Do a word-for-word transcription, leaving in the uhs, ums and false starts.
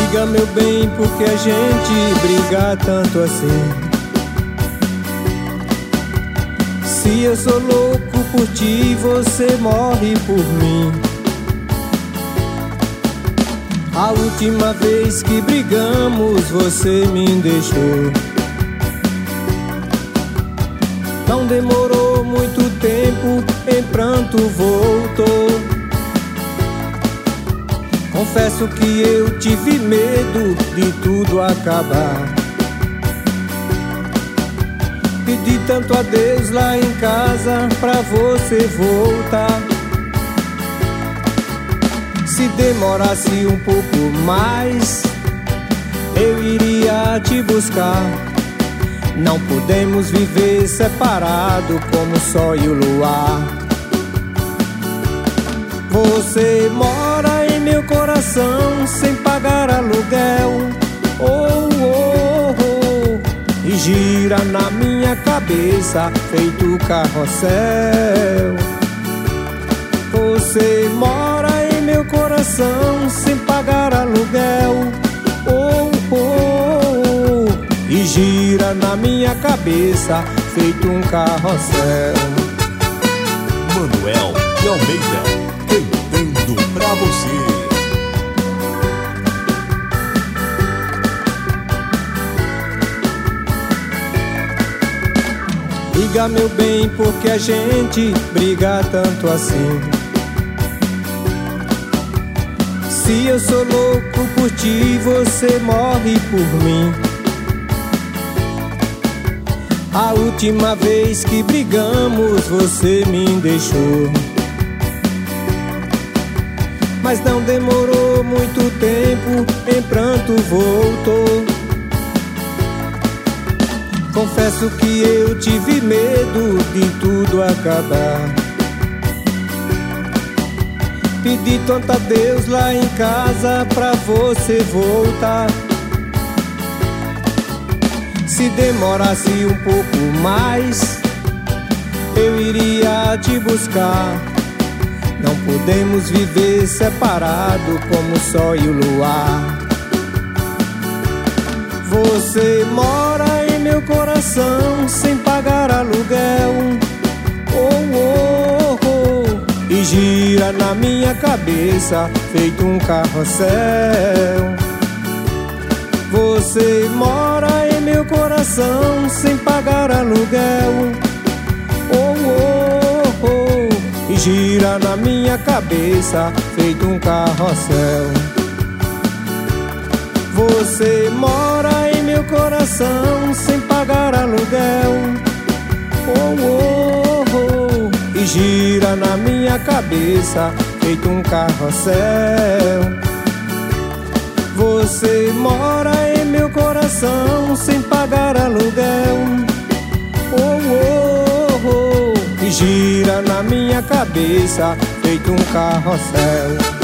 Diga, meu bem, por que a gente briga tanto assim? Se eu sou louco por ti, você morre por mim. A última vez que brigamos, você me deixou. Não demorou muito tempo, em pranto voltou. Confesso que eu tive medo de tudo acabar. Pedi tanto a Deus lá em casa pra você voltar. Se demorasse um pouco mais, eu iria te buscar. Não podemos viver separado como o sol e o luar. Você mora em meu coração sem pagar aluguel, oh, oh, oh, e gira na minha cabeça feito carrossel. Você mora em meu coração sem pagar aluguel, oh, oh, oh, e gira na minha cabeça feito um carrossel. Manuel de Almeida, cantando pra você. Diga, meu bem, por que a gente briga tanto assim? Se eu sou louco por ti, você morre por mim. A última vez que brigamos, você me deixou. Mas não demorou muito tempo, em pranto voltou. Confesso que eu tive medo de tudo acabar. Pedi tanto a Deus lá em casa pra você voltar. Se demorasse um pouco mais, eu iria te buscar. Não podemos viver separado como o sol e o luar. Você mora em meu coração sem pagar aluguel, oh, oh, oh, e gira na minha cabeça feito um carrossel. Você mora em meu coração sem pagar aluguel, oh, oh, oh, e gira na minha cabeça feito um carrossel. Você mora em meu coração sem pagar aluguel, oh, oh, oh, e gira na minha cabeça feito um carrossel. Você mora em meu coração sem pagar aluguel, oh, oh, oh, e gira na minha cabeça feito um carrossel.